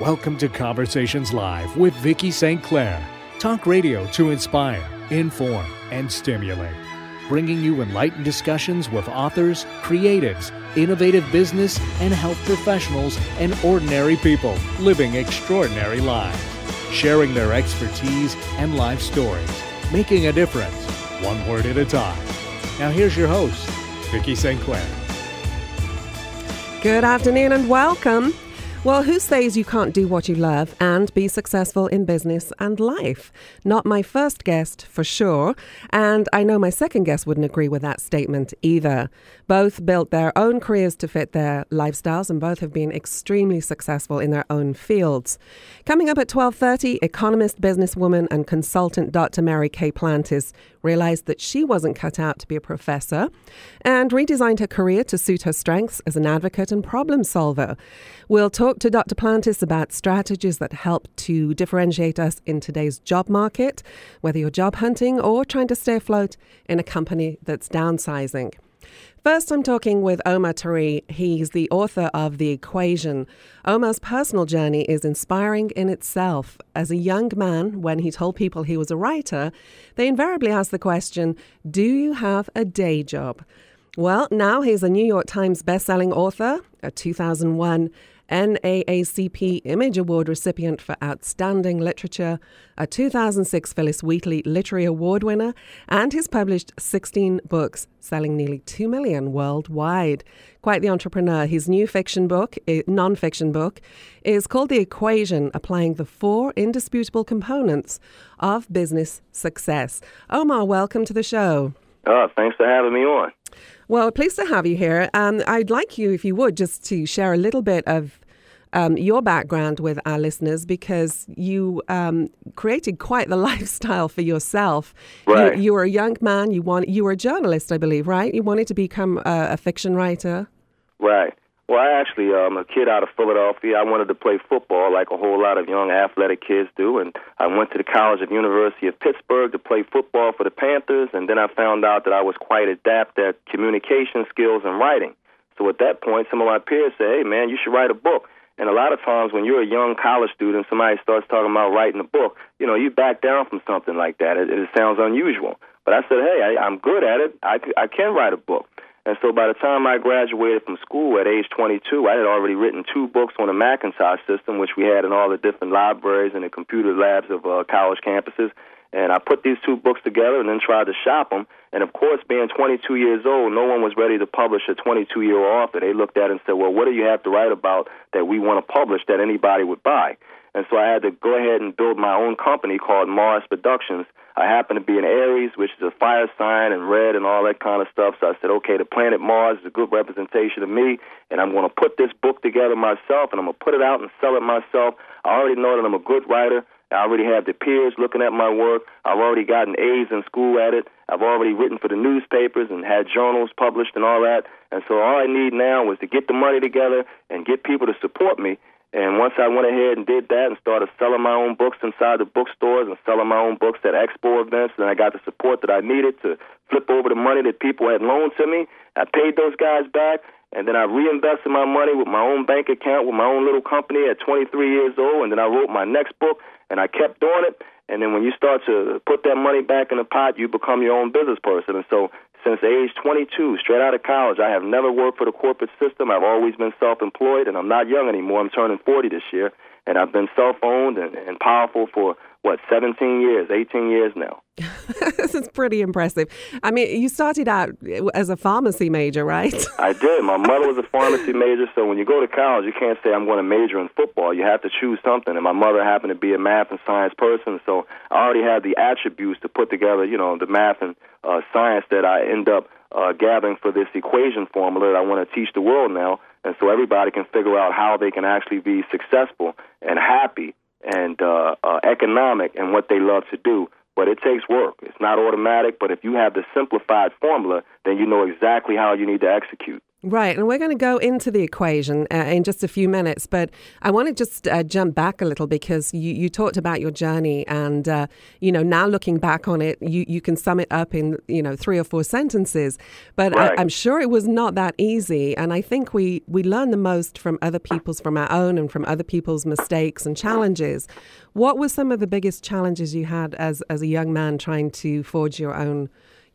Welcome to Conversations Live with Vicki St. Clair. Talk radio to inspire, inform, and stimulate. Bringing you enlightened discussions with authors, creatives, innovative business and health professionals, and ordinary people living extraordinary lives. Sharing their expertise and life stories. Making a difference, one word at a time. Now here's your host, Vicki St. Clair. Good afternoon and welcome. Well, who says you can't do what you love and be successful in business and life? Not my first guest, for sure. And I know my second guest wouldn't agree with that statement either. Both built their own careers to fit their lifestyles and both have been extremely successful in their own fields. Coming up at 12:30, economist, businesswoman and consultant Dr. Mary Kay Plantis realized that she wasn't cut out to be a professor and redesigned her career to suit her strengths as an advocate and problem solver. We'll talk to Dr. Plantis about strategies that help to differentiate us in today's job market, whether you're job hunting or trying to stay afloat in a company that's downsizing. First, I'm talking with Omar Tariq. He's the author of The Equation. Omar's personal journey is inspiring in itself. As a young man, when he told people he was a writer, they invariably asked the question, do you have a day job? Well, now he's a New York Times bestselling author, a 2001 NAACP Image Award recipient for Outstanding Literature, a 2006 Phyllis Wheatley Literary Award winner, and he's published 16 books, selling nearly 2 million worldwide. Quite the entrepreneur. His new non-fiction book, is called The Equation, applying the 4 indisputable components of business success. Omar, welcome to the show. Thanks for having me on. Well, pleased to have you here. I'd like you, if you would, just to share a little bit of your background with our listeners, because you created quite the lifestyle for yourself. Right. You were a young man. You were a journalist, I believe, right? You wanted to become a fiction writer. Right. Well, I actually am a kid out of Philadelphia. I wanted to play football like a whole lot of young athletic kids do, and I went to the College of University of Pittsburgh to play football for the Panthers, and then I found out that I was quite adept at communication skills and writing. So at that point, some of my peers said, hey, man, you should write a book. And a lot of times when you're a young college student, somebody starts talking about writing a book, you back down from something like that. It sounds unusual. But I said, hey, I'm good at it. I can write a book. And so by the time I graduated from school at age 22, I had already written 2 books on the Macintosh system, which we had in all the different libraries and the computer labs of college campuses. And I put these 2 books together and then tried to shop them. And, of course, being 22 years old, no one was ready to publish a 22-year author. They looked at it and said, well, what do you have to write about that we want to publish that anybody would buy? And so I had to go ahead and build my own company called Mars Productions. I happen to be an Aries, which is a fire sign, and red and all that kind of stuff. So I said, okay, the planet Mars is a good representation of me, and I'm going to put this book together myself, and I'm going to put it out and sell it myself. I already know that I'm a good writer. I already have the peers looking at my work. I've already gotten A's in school at it. I've already written for the newspapers and had journals published and all that. And so all I need now was to get the money together and get people to support me. And once I went ahead and did that and started selling my own books inside the bookstores and selling my own books at expo events, then I got the support that I needed to flip over the money that people had loaned to me. I paid those guys back, and then I reinvested my money with my own bank account with my own little company at 23 years old, and then I wrote my next book, and I kept doing it. And then when you start to put that money back in the pot, you become your own business person. And so since age 22, straight out of college, I have never worked for the corporate system. I've always been self-employed, and I'm not young anymore. I'm turning 40 this year, and I've been self-owned and powerful for, 17 years, 18 years now. This is pretty impressive. I mean, you started out as a pharmacy major, right? I did. My mother was a pharmacy major, so when you go to college, you can't say I'm going to major in football. You have to choose something, and my mother happened to be a math and science person, so I already had the attributes to put together, the math and science that I end up gathering for this equation formula that I want to teach the world now, and so everybody can figure out how they can actually be successful and happy and economic in what they love to do. But it takes work. It's not automatic, but if you have the simplified formula, then you know exactly how you need to execute. Right, and we're going to go into the equation in just a few minutes, but I want to just jump back a little because you talked about your journey and, now looking back on it, you can sum it up in, 3 or 4 sentences, but right. I'm sure it was not that easy, and I think we learn the most from from our own and from other people's mistakes and challenges. What were some of the biggest challenges you had as a young man trying to forge your own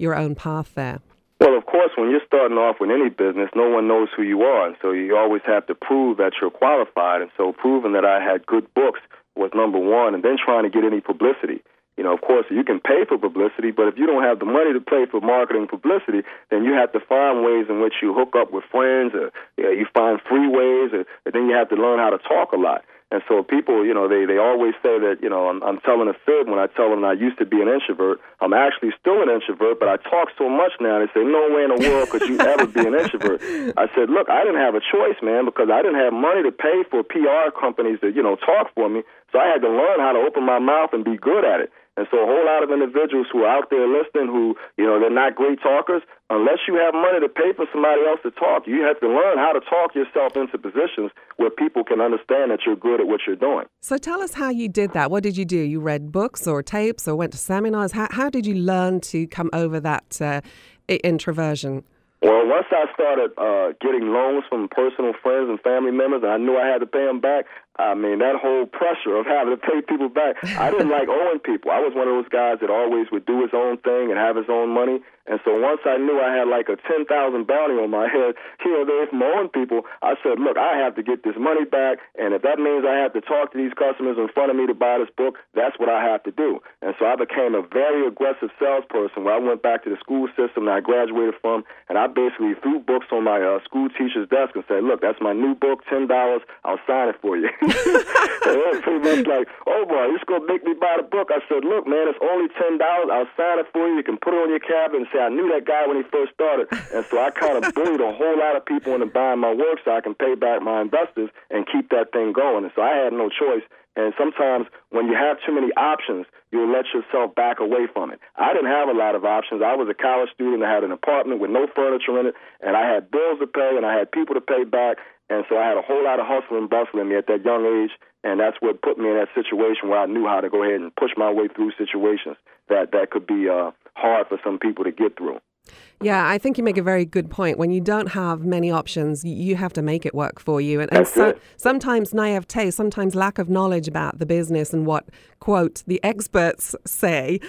path there? Well, of course, when you're starting off with any business, no one knows who you are, and so you always have to prove that you're qualified. And so proving that I had good books was number one, and then trying to get any publicity. Of course, you can pay for publicity, but if you don't have the money to pay for marketing publicity, then you have to find ways in which you hook up with friends, or you find free ways, and then you have to learn how to talk a lot. And so people, they always say that, I'm telling a fib when I tell them I used to be an introvert. I'm actually still an introvert, but I talk so much now. They say, no way in the world could you ever be an introvert. I said, look, I didn't have a choice, man, because I didn't have money to pay for PR companies to, talk for me. So I had to learn how to open my mouth and be good at it. And so a whole lot of individuals who are out there listening who, they're not great talkers, unless you have money to pay for somebody else to talk, you have to learn how to talk yourself into positions where people can understand that you're good at what you're doing. So tell us how you did that. What did you do? You read books or tapes or went to seminars? How did you learn to come over that introversion? Well, once I started getting loans from personal friends and family members, and I knew I had to pay them back, that whole pressure of having to pay people back, I didn't like owing people. I was one of those guys that always would do his own thing and have his own money. And so once I knew I had like a 10,000 bounty on my head here or there from owing people, I said, look, I have to get this money back, and if that means I have to talk to these customers in front of me to buy this book, that's what I have to do. And so I became a very aggressive salesperson where I went back to the school system that I graduated from, and I basically threw books on my school teacher's desk and said, look, that's my new book, $10, I'll sign it for you. And they were pretty much like, oh boy, you're just going to make me buy the book. I said, look, man, it's only $10, I'll sign it for you. You can put it on your cabinet and say, I knew that guy when he first started. And so I kind of bullied a whole lot of people into buying my work so I can pay back my investors and keep that thing going. And so I had no choice. And sometimes when you have too many options, you'll let yourself back away from it. I didn't have a lot of options. I was a college student. I had an apartment with no furniture in it, and I had bills to pay, and I had people to pay back. And so I had a whole lot of hustle and bustle in me at that young age, and that's what put me in that situation where I knew how to go ahead and push my way through situations that could be hard for some people to get through. Yeah, I think you make a very good point. When you don't have many options, you have to make it work for you. And sometimes naivete, sometimes lack of knowledge about the business and what, quote, the experts say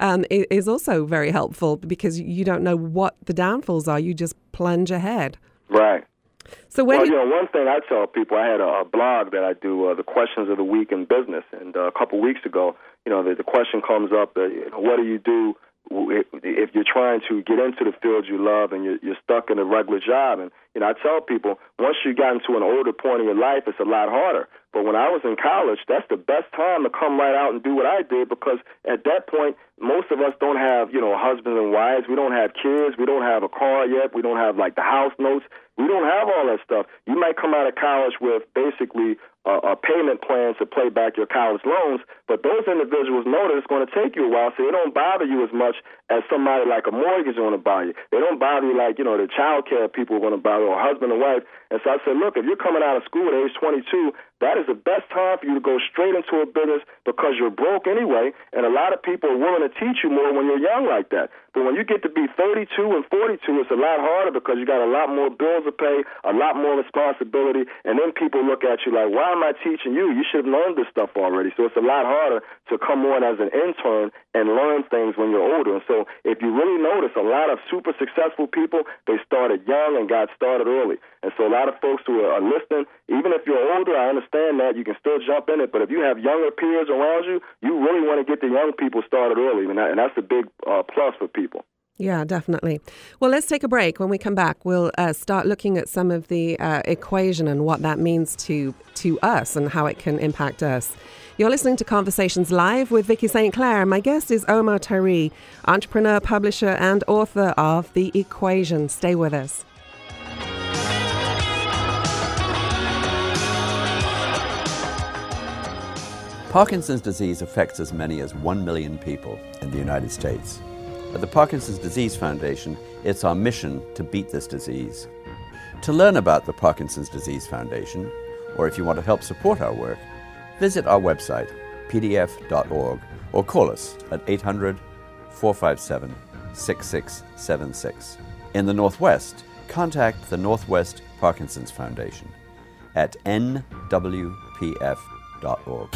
is also very helpful because you don't know what the downfalls are. You just plunge ahead. Right. So one thing I tell people, I had a blog that I do, the questions of the week in business. And a couple weeks ago, the question comes up, what do you do if you're trying to get into the field you love and you're stuck in a regular job? And I tell people, once you got into an older point in your life, it's a lot harder. But when I was in college, that's the best time to come right out and do what I did, because at that point, most of us don't have, husbands and wives. We don't have kids. We don't have a car yet. We don't have, the house notes. We don't have all that stuff. You might come out of college with basically a payment plan to pay back your college loans, but those individuals know that it's going to take you a while, so they don't bother you as much as somebody like a mortgage is going to bother you. They don't bother you like, the child care people are going to bother you, or husband and wife. And so I said, look, if you're coming out of school at age 22, that is the best time for you to go straight into a business because you're broke anyway, and a lot of people are willing to teach you more when you're young like that. But when you get to be 32 and 42, it's a lot harder because you got a lot more bills to pay, a lot more responsibility, and then people look at you like, why am I teaching you? You should have learned this stuff already. So it's a lot harder to come on as an intern and learn things when you're older. And so if you really notice, a lot of super successful people, they started young and got started early. And so a lot of folks who are listening, even if you're older, I understand that, you can still jump in it. But if you have younger peers around you, you really want to get the young people started early. And that's a big plus for people. Yeah, definitely. Well, let's take a break. When we come back, we'll start looking at some of the equation and what that means to us and how it can impact us. You're listening to Conversations Live with Vicki St. Clair. My guest is Omar Tariq, entrepreneur, publisher, and author of The Equation. Stay with us. Parkinson's disease affects as many as 1 million people in the United States. At the Parkinson's Disease Foundation, it's our mission to beat this disease. To learn about the Parkinson's Disease Foundation, or if you want to help support our work, visit our website, pdf.org, or call us at 800-457-6676. In the Northwest, contact the Northwest Parkinson's Foundation at nwpf.org.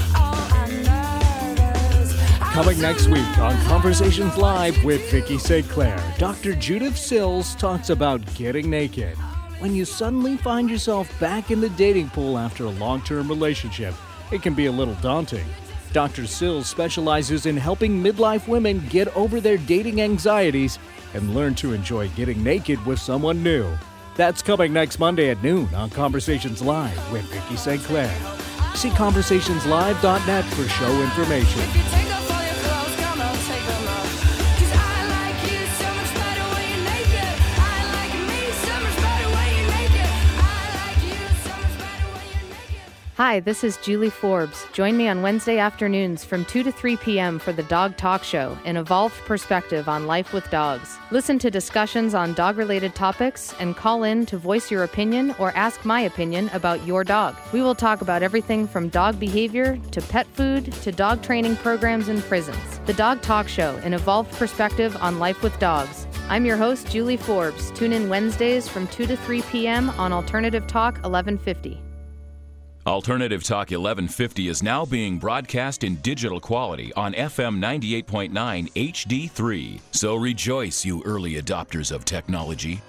Coming next week on Conversations Live with Vicki St. Clair, Dr. Judith Sills talks about getting naked. When you suddenly find yourself back in the dating pool after a long-term relationship, it can be a little daunting. Dr. Sills specializes in helping midlife women get over their dating anxieties and learn to enjoy getting naked with someone new. That's coming next Monday at noon on Conversations Live with Vicki St. Clair. See conversationslive.net for show information. Hi, this is Julie Forbes. Join me on Wednesday afternoons from 2 to 3 p.m. for the Dog Talk Show, an evolved perspective on life with dogs. Listen to discussions on dog-related topics and call in to voice your opinion or ask my opinion about your dog. We will talk about everything from dog behavior to pet food to dog training programs in prisons. The Dog Talk Show, an evolved perspective on life with dogs. I'm your host, Julie Forbes. Tune in Wednesdays from 2 to 3 p.m. on Alternative Talk 1150. Alternative Talk 1150 is now being broadcast in digital quality on FM 98.9 HD3. So rejoice, you early adopters of technology.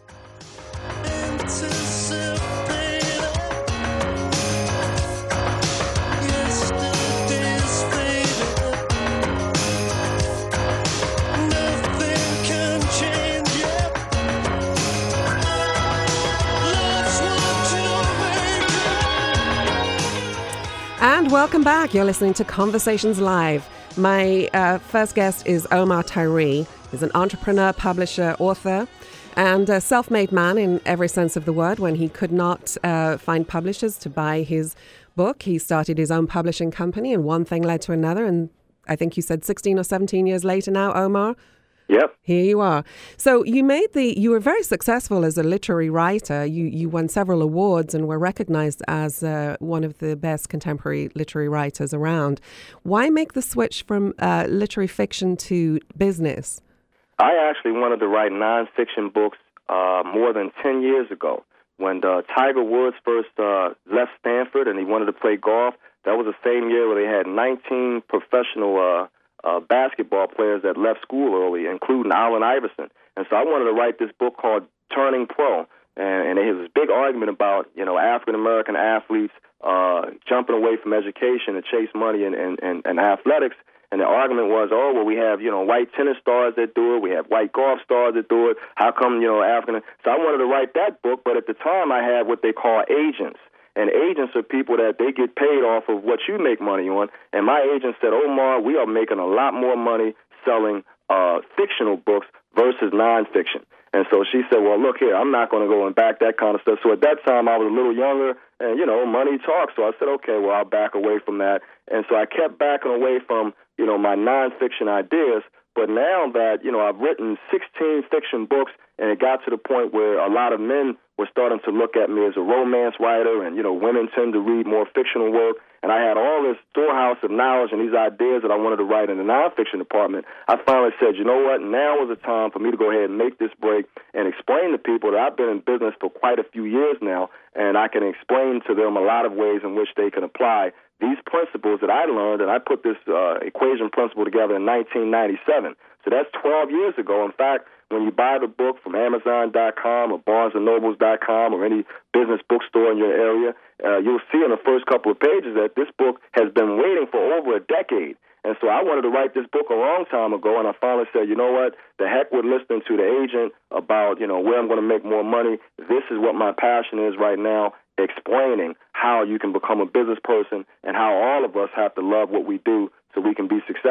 And welcome back. You're listening to Conversations Live. My first guest is Omar Tyree. He's an entrepreneur, publisher, author, and a self-made man in every sense of the word. When he could not find publishers to buy his book, he started his own publishing company, and one thing led to another. And I think you said 16 or 17 years later now, Omar. Yep. Here you are. So you were very successful as a literary writer. You won several awards and were recognized as one of the best contemporary literary writers around. Why make the switch from literary fiction to business? I actually wanted to write nonfiction books more than 10 years ago. When Tiger Woods first left Stanford and he wanted to play golf, that was the same year where they had 19 professional basketball players that left school early, including Allen Iverson. And so I wanted to write this book called Turning Pro. And there was this big argument about, African-American athletes jumping away from education to chase money in athletics. And the argument was, we have, white tennis stars that do it. We have white golf stars that do it. How come, African? So I wanted to write that book, but at the time I had what they call agents. And agents are people that they get paid off of what you make money on. And my agent said, Omar, we are making a lot more money selling fictional books versus nonfiction. And so she said, well, look here, I'm not going to go and back that kind of stuff. So at that time, I was a little younger, and, money talks. So I said, okay, well, I'll back away from that. And so I kept backing away from, my nonfiction ideas. But now that, I've written 16 fiction books, and it got to the point where a lot of men were starting to look at me as a romance writer, and, women tend to read more fictional work. And I had all this storehouse of knowledge and these ideas that I wanted to write in the nonfiction department. I finally said, you know what, now is the time for me to go ahead and make this break and explain to people that I've been in business for quite a few years now, and I can explain to them a lot of ways in which they can apply these principles that I learned, and I put this equation principle together in 1997. So that's 12 years ago. In fact, when you buy the book from Amazon.com or BarnesandNobles.com or any business bookstore in your area, you'll see in the first couple of pages that this book has been waiting for over a decade. And so I wanted to write this book a long time ago, and I finally said, you know what, the heck with listening to the agent about, where I'm going to make more money. This is what my passion is right now, explaining how you can become a business person and how all of us have to love what we do so we can be successful.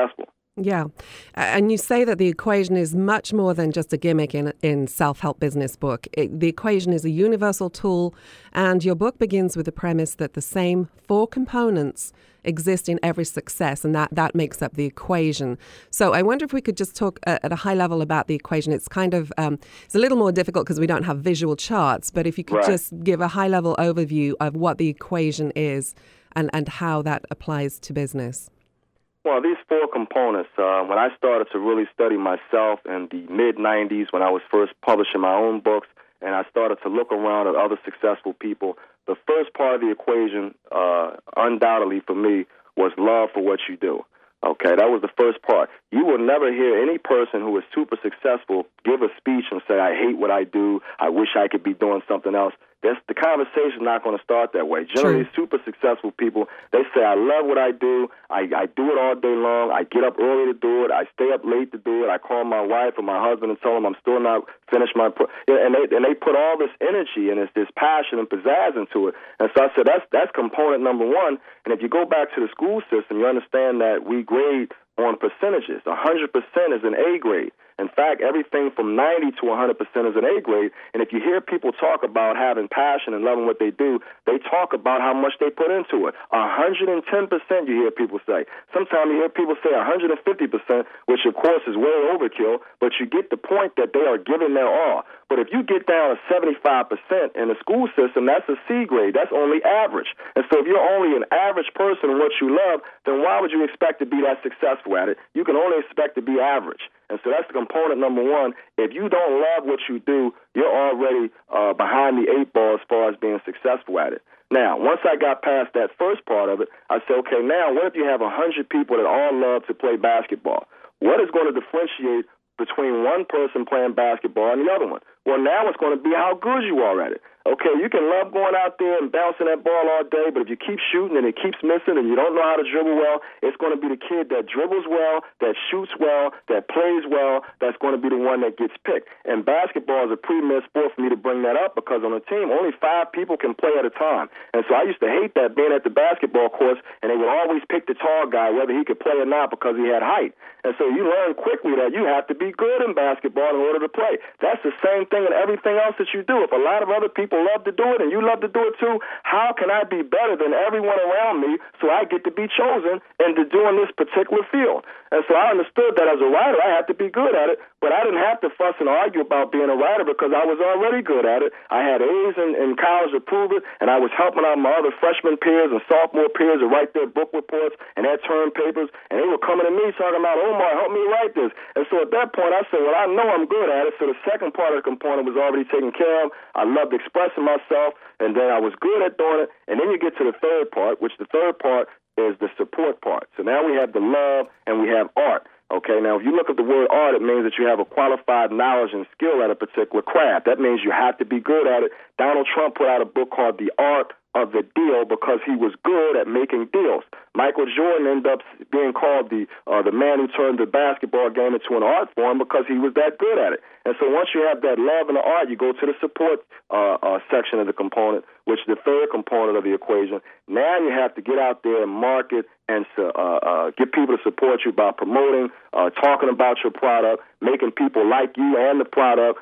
Yeah. And you say that the equation is much more than just a gimmick in self-help business book. The equation is a universal tool, and your book begins with the premise that the same 4 components exist in every success, and that makes up the equation. So I wonder if we could just talk at a high level about the equation. It's kind of, it's a little more difficult because we don't have visual charts, but if you could just give a high-level overview of what the equation is and how that applies to business. Well, these 4 components, when I started to really study myself in the mid-'90s when I was first publishing my own books, and I started to look around at other successful people, the first part of the equation, undoubtedly for me, was love for what you do. Okay, that was the first part. You will never hear any person who is super successful give a speech and say, I hate what I do, I wish I could be doing something else. The conversation's not going to start that way. Generally, super successful people, they say, I love what I do. I do it all day long. I get up early to do it. I stay up late to do it. I call my wife or my husband and tell them I'm still not finished my and they put all this energy and this passion and pizzazz into it. And so I said, that's component number 1. And if you go back to the school system, you understand that we grade on percentages. 100% is an A grade. In fact, everything from 90 to 100% is an A grade. And if you hear people talk about having passion and loving what they do, they talk about how much they put into it. 110% you hear people say. Sometimes you hear people say 150%, which of course is way overkill, but you get the point that they are giving their all. But if you get down to 75% in the school system, that's a C grade. That's only average. And so if you're only an average person in what you love, then why would you expect to be that successful at it? You can only expect to be average. And so that's the component number 1. If you don't love what you do, you're already behind the 8 ball as far as being successful at it. Now, once I got past that first part of it, I said, okay, now what if you have 100 people that all love to play basketball? What is going to differentiate between one person playing basketball and the other one? Well, now it's going to be how good you are at it. Okay, you can love going out there and bouncing that ball all day, but if you keep shooting and it keeps missing and you don't know how to dribble well, it's going to be the kid that dribbles well, that shoots well, that plays well, that's going to be the one that gets picked. And basketball is a premier sport for me to bring that up because on a team, only 5 people can play at a time. And so I used to hate that being at the basketball course, and they would always pick the tall guy, whether he could play or not, because he had height. And so you learn quickly that you have to be good in basketball in order to play. That's the same thing in everything else that you do. If a lot of other people love to do it and you love to do it too, how can I be better than everyone around me so I get to be chosen into doing this particular field? And so I understood that as a writer, I had to be good at it, but I didn't have to fuss and argue about being a writer because I was already good at it. I had A's in college to prove it, and I was helping out my other freshman peers and sophomore peers to write their book reports and their term papers, and they were coming to me talking about, Omar, help me write this. And so at that point, I said, well, I know I'm good at it, so the second part of the component was already taken care of. I loved expressing myself, and then I was good at doing it, and then you get to the third part, which the third part is the support part. So now we have the love and we have art. Okay, now if you look at the word art, it means that you have a qualified knowledge and skill at a particular craft. That means you have to be good at it. Donald Trump put out a book called The Art of the Deal because he was good at making deals. Michael Jordan ended up being called the man who turned the basketball game into an art form because he was that good at it. And so once you have that love and the art, you go to the support section of the component, which is the third component of the equation. Now you have to get out there and market and get people to support you by promoting, talking about your product, making people like you and the product,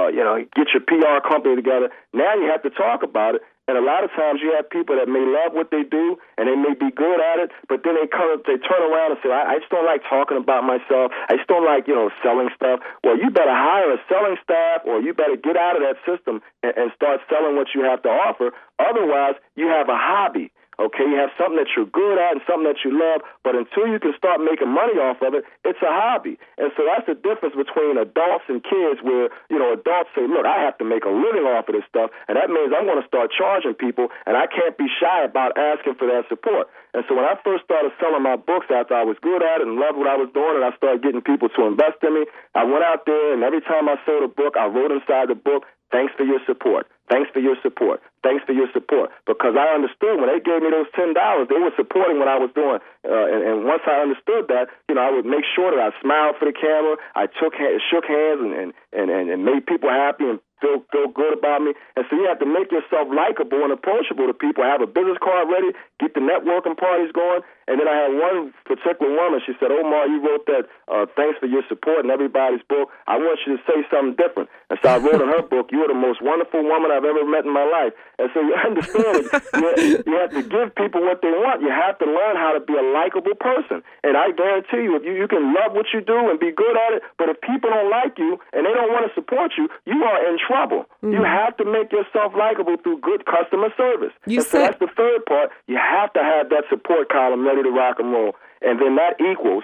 get your PR company together. Now you have to talk about it. And a lot of times you have people that may love what they do and they may be good at it, but then they turn around and say, I just don't like talking about myself. I just don't like, selling stuff. Well, you better hire a selling staff or you better get out of that system and start selling what you have to offer. Otherwise, you have a hobby. Okay, you have something that you're good at and something that you love, but until you can start making money off of it, it's a hobby. And so that's the difference between adults and kids where, adults say, look, I have to make a living off of this stuff, and that means I'm going to start charging people, and I can't be shy about asking for that support. And so when I first started selling my books after I was good at it and loved what I was doing, and I started getting people to invest in me, I went out there, and every time I sold a book, I wrote inside the book, thanks for your support. Thanks for your support. thanks for your support. Because I understood when they gave me those $10, they were supporting what I was doing. And once I understood that, I would make sure that I smiled for the camera. I shook hands and made people happy and feel good about me. And so you have to make yourself likable and approachable to people. Have a business card ready, get the networking parties going. And then I had one particular woman, she said, Omar, you wrote that thanks for your support in everybody's book. I want you to say something different. And so I wrote in her book, you are the most wonderful woman I've ever met in my life. And so you understand you have to give people what they want. You have to learn how to be a likable person. And I guarantee you, if you can love what you do and be good at it, but if people don't like you and they don't want to support you, you are in trouble. You have to make yourself likable through good customer service. So that's the third part. You have to have that support column ready to rock and roll. And then that equals,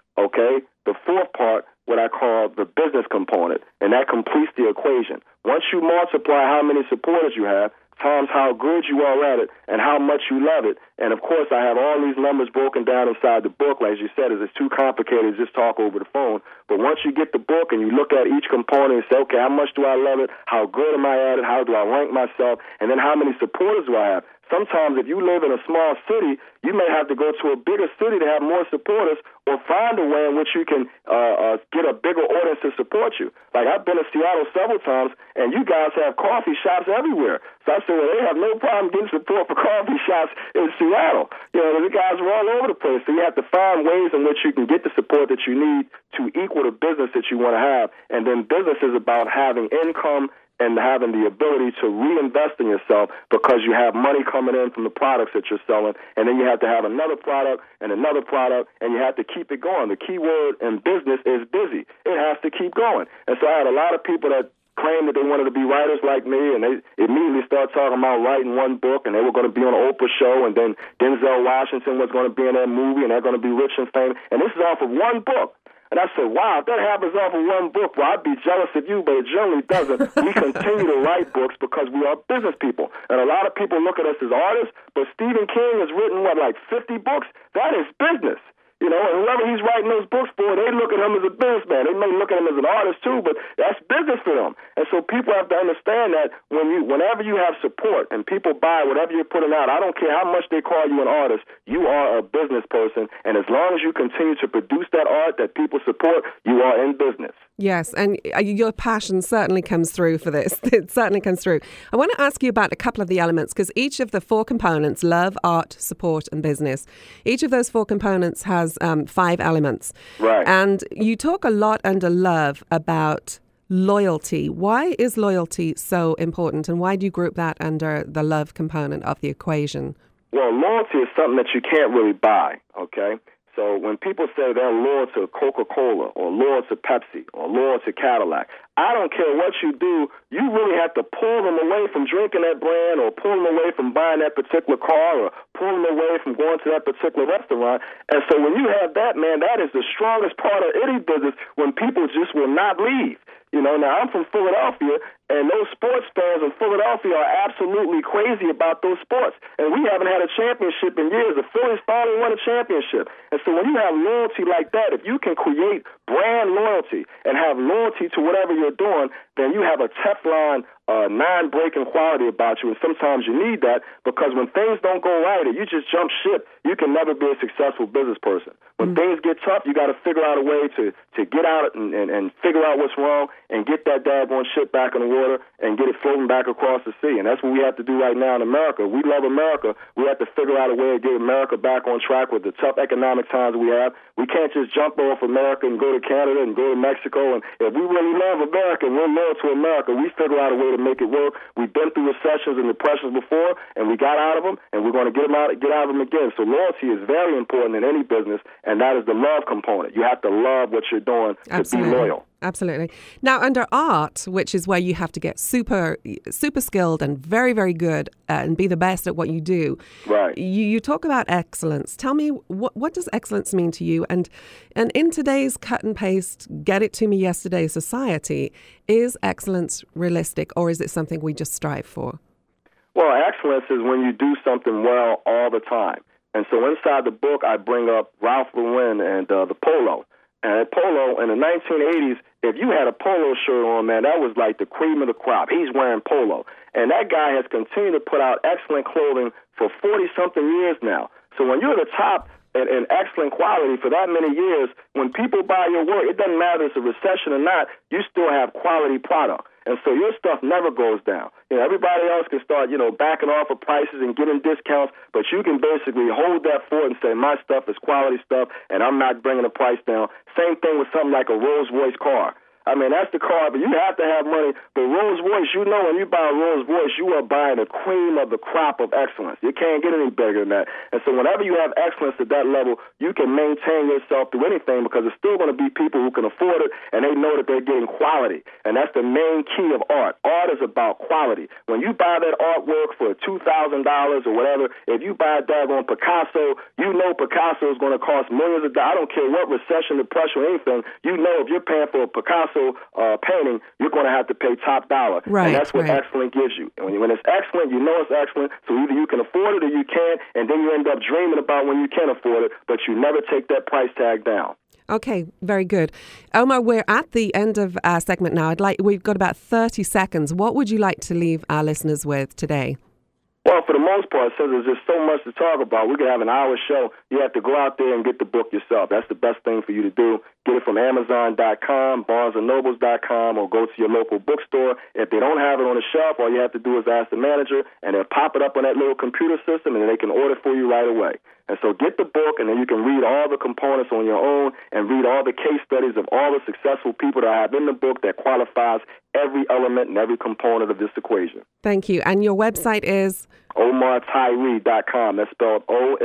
the fourth part, what I call the business component, and that completes the equation. Once you multiply how many supporters you have, times how good you are at it and how much you love it. And, of course, I have all these numbers broken down inside the book. Like you said, it's too complicated to just talk over the phone. But once you get the book and you look at each component and say, okay, how much do I love it? How good am I at it? How do I rank myself? And then how many supporters do I have? Sometimes if you live in a small city, you may have to go to a bigger city to have more supporters or find a way in which you can get a bigger audience to support you. Like I've been to Seattle several times, and you guys have coffee shops everywhere. So I said, well, they have no problem getting support for coffee shops in Seattle. The guys are all over the place. So you have to find ways in which you can get the support that you need to equal the business that you want to have. And then business is about having income and having the ability to reinvest in yourself because you have money coming in from the products that you're selling, and then you have to have another product, and you have to keep it going. The key word in business is busy. It has to keep going. And so I had a lot of people that claimed that they wanted to be writers like me, and they immediately started talking about writing one book, and they were going to be on an Oprah show, and then Denzel Washington was going to be in that movie, and they're going to be rich and famous. And this is off of one book. And I said, wow, if that happens off of one book, well, I'd be jealous of you, but it generally doesn't. We continue to write books because we are business people. And a lot of people look at us as artists, but Stephen King has written, 50 books? That is business. And whoever he's writing those books for, they look at him as a businessman. They may look at him as an artist too, but that's business for them. And so people have to understand that whenever you have support and people buy whatever you're putting out, I don't care how much they call you an artist, you are a business person. And as long as you continue to produce that art that people support, you are in business. Yes, and your passion certainly comes through for this. It certainly comes through. I want to ask you about a couple of the elements, because each of the four components, love, art, support, and business, each of those four components has 5 elements. Right. And you talk a lot under love about loyalty. Why is loyalty so important, and why do you group that under the love component of the equation? Well, loyalty is something that you can't really buy, okay? So when people say they're loyal to Coca-Cola or loyal to Pepsi or loyal to Cadillac, I don't care what you do, you really have to pull them away from drinking that brand or pull them away from buying that particular car or pull them away from going to that particular restaurant. And so when you have that, man, that is the strongest part of any business when people just will not leave. Now I'm from Philadelphia, and those sports fans in Philadelphia are absolutely crazy about those sports. And we haven't had a championship in years. The Phillies finally won a championship. And so when you have loyalty like that, if you can create brand loyalty and have loyalty to whatever you're doing, then you have a Teflon non-breaking quality about you. And sometimes you need that, because when things don't go right or you just jump ship, you can never be a successful business person. When things get tough, you got to figure out a way to get out and figure out what's wrong and get that daggone ship back in the water and get it floating back across the sea. And that's what we have to do right now in America. We love America. We have to figure out a way to get America back on track with the tough economic times we have. We can't just jump off America and go to Canada and go to Mexico. And if we really love America and we're loyal to America, we figure out a way to make it work. We've been through recessions and depressions before, and we got out of them, and we're going to get out of them again. So loyalty is very important in any business, and that is the love component. You have to love what you're doing to be loyal. Absolutely. Now, under art, which is where you have to get super skilled and very, very good and be the best at what you do. Right. You talk about excellence. Tell me, what does excellence mean to you? And in today's cut and paste, get it to me yesterday society, is excellence realistic, or is it something we just strive for? Well, excellence is when you do something well all the time. And so inside the book, I bring up Ralph Lauren and the polo. And Polo in the 1980s, if you had a Polo shirt on, man, that was like the cream of the crop. He's wearing Polo. And that guy has continued to put out excellent clothing for 40-something years now. So when you're at the top and excellent quality for that many years, when people buy your work, it doesn't matter if it's a recession or not, you still have quality product. And so your stuff never goes down. Everybody else can start, backing off of prices and getting discounts, but you can basically hold that fort and say, my stuff is quality stuff, and I'm not bringing the price down. Same thing with something like a Rolls-Royce car. I mean, that's the car, but you have to have money. But Rolls-Royce, when you buy a Rolls-Royce, you are buying the cream of the crop of excellence. You can't get any bigger than that. And so whenever you have excellence at that level, you can maintain yourself through anything because there's still going to be people who can afford it, and they know that they're getting quality. And that's the main key of art. Art is about quality. When you buy that artwork for $2,000 or whatever, if you buy a daggone Picasso, you know Picasso is going to cost millions of dollars. I don't care what recession, depression, or anything. You know if you're paying for a Picasso painting, you're going to have to pay top dollar. Right, and that's what excellent gives you. And when it's excellent, you know it's excellent, so either you can afford it or you can't, and then you end up dreaming about when you can afford it, but you never take that price tag down. Okay, very good. Omar, we're at the end of our segment now. We've got about 30 seconds. What would you like to leave our listeners with today? Well, for the most part, since there's just so much to talk about, we could have an hour show. You have to go out there and get the book yourself. That's the best thing for you to do. Get it from Amazon.com, BarnesandNobles.com, or go to your local bookstore. If they don't have it on the shelf, all you have to do is ask the manager, and they'll pop it up on that little computer system, and then they can order for you right away. And so get the book, and then you can read all the components on your own and read all the case studies of all the successful people that I have in the book that qualifies every element and every component of this equation. Thank you. And your website is? OmarTyree.com. That's spelled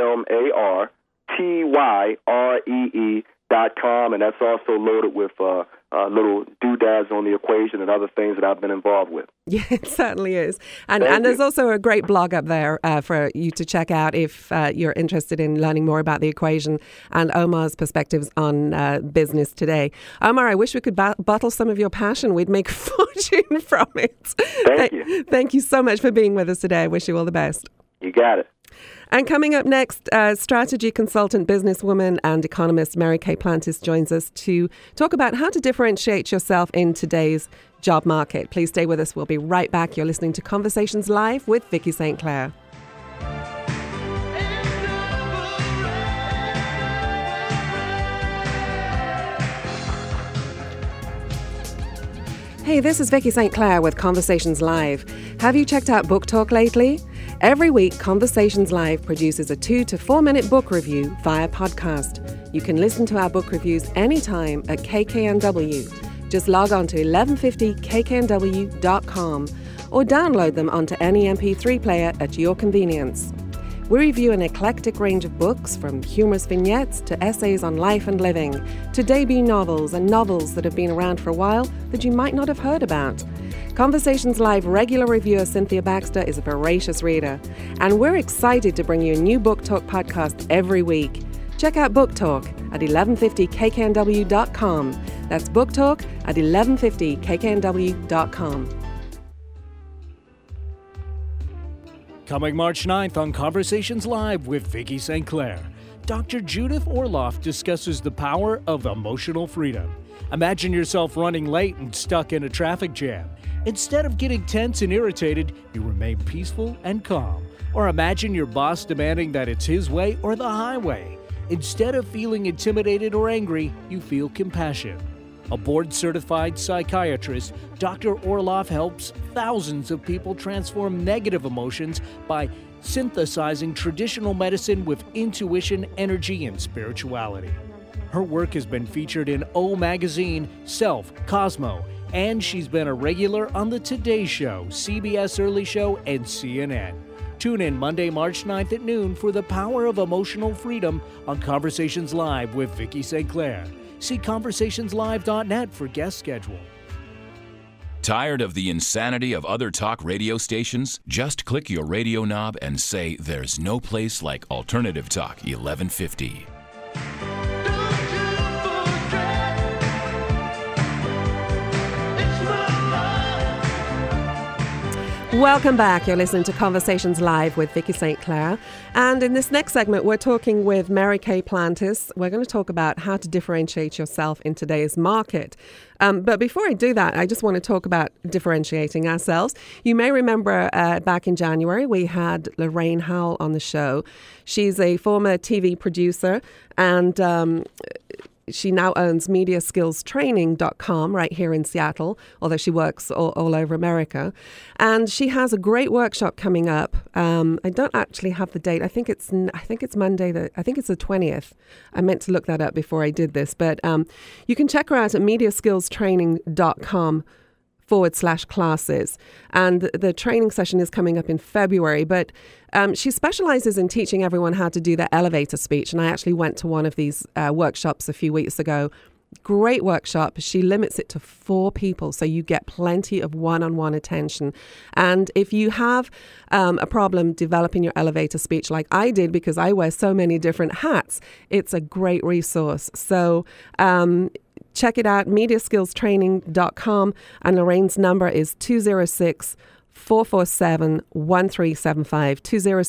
OmarTyree.com, and that's also loaded with little doodads on the equation and other things that I've been involved with. Yeah, it certainly is. And there's also a great blog up there for you to check out if you're interested in learning more about the equation and Omar's perspectives on business today. Omar, I wish we could bottle some of your passion. We'd make a fortune from it. Thank you. Thank you so much for being with us today. I wish you all the best. You got it. And coming up next, strategy consultant, businesswoman and economist Mary Kay Plantis joins us to talk about how to differentiate yourself in today's job market. Please stay with us. We'll be right back. You're listening to Conversations Live with Vicky St. Clair. Hey, this is Vicky St. Clair with Conversations Live. Have you checked out Book Talk lately? Every week, Conversations Live produces a 2 to 4 minute book review via podcast. You can listen to our book reviews anytime at KKNW. Just log on to 1150kknw.com or download them onto any MP3 player at your convenience. We review an eclectic range of books, from humorous vignettes to essays on life and living, to debut novels and novels that have been around for a while that you might not have heard about. Conversations Live regular reviewer Cynthia Baxter is a voracious reader, and we're excited to bring you a new Book Talk podcast every week. Check out Book Talk at 1150kknw.com. That's Book Talk at 1150kknw.com. Coming March 9th on Conversations Live with Vicky St. Clair, Dr. Judith Orloff discusses the power of emotional freedom. Imagine yourself running late and stuck in a traffic jam. Instead of getting tense and irritated, you remain peaceful and calm. Or imagine your boss demanding that it's his way or the highway. Instead of feeling intimidated or angry, you feel compassion. A board-certified psychiatrist, Dr. Orloff helps thousands of people transform negative emotions by synthesizing traditional medicine with intuition, energy, and spirituality. Her work has been featured in O Magazine, Self, Cosmo, and she's been a regular on The Today Show, CBS Early Show, and CNN. Tune in Monday, March 9th at noon for the power of emotional freedom on Conversations Live with Vicky St. Clair. See conversationslive.net for guest schedule. Tired of the insanity of other talk radio stations? Just click your radio knob and say there's no place like Alternative Talk 1150. Welcome back. You're listening to Conversations Live with Vicki St. Clair. And in this next segment, we're talking with Mary Kay Plantis. We're going to talk about how to differentiate yourself in today's market. But before I do that, I just want to talk about differentiating ourselves. You may remember back in January, we had Lorraine Howell on the show. She's a former TV producer, and she now owns MediaSkillsTraining.com right here in Seattle, although she works all over America. And she has a great workshop coming up. I don't actually have the date. I think it's Monday. I think it's the 20th. I meant to look that up before I did this. But you can check her out at MediaSkillsTraining.com/classes. And the training session is coming up in February. But she specializes in teaching everyone how to do their elevator speech. And I actually went to one of these workshops a few weeks ago. Great workshop. She limits it to 4 people, so you get plenty of one-on-one attention. And if you have a problem developing your elevator speech like I did, because I wear so many different hats, it's a great resource. So check it out, MediaSkillsTraining.com, and Lorraine's number is 206-447-1375,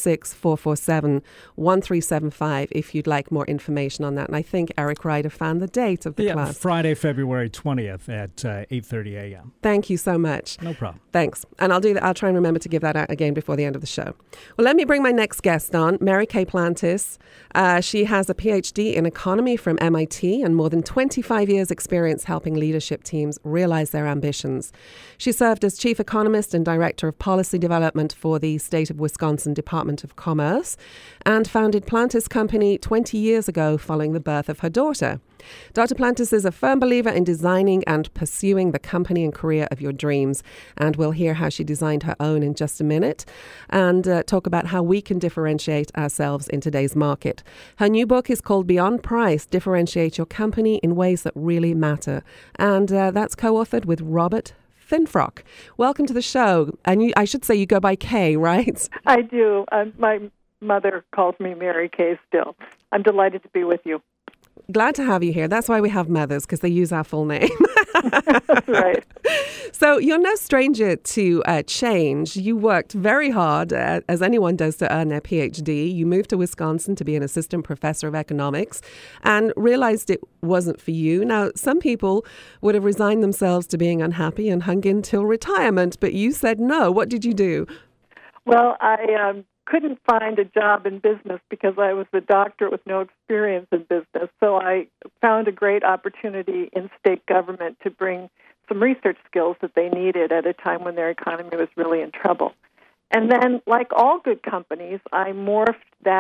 206-447-1375 if you'd like more information on that. And I think Eric Ryder found the date of the class. Friday, February 20th at 8:30 a.m. Thank you so much. No problem. Thanks. And I'll do that. I'll try and remember to give that out again before the end of the show. Well, let me bring my next guest on, Mary Kay Plantis. She has a PhD in economy from MIT and more than 25 years experience helping leadership teams realize their ambitions. She served as chief economist and director of policy development for the state of Wisconsin Department of Commerce and founded Plantis Company 20 years ago following the birth of her daughter. Dr. Plantis is a firm believer in designing and pursuing the company and career of your dreams, and we'll hear how she designed her own in just a minute and talk about how we can differentiate ourselves in today's market. Her new book is called Beyond Price, Differentiate Your Company in Ways That Really Matter, and that's co-authored with Robert Finfrock. Welcome to the show. And I should say you go by Kay, right? I do. My mother calls me Mary Kay still. I'm delighted to be with you. Glad to have you here. That's why we have mothers, because they use our full name. That's right. So you're no stranger to change. You worked very hard, as anyone does, to earn their PhD. You moved to Wisconsin to be an assistant professor of economics and realized it wasn't for you. Now, some people would have resigned themselves to being unhappy and hung in till retirement, but you said no. What did you do? Well, I couldn't find a job in business because I was a doctorate with no experience in business. So I found a great opportunity in state government to bring some research skills that they needed at a time when their economy was really in trouble. And then, like all good companies, I morphed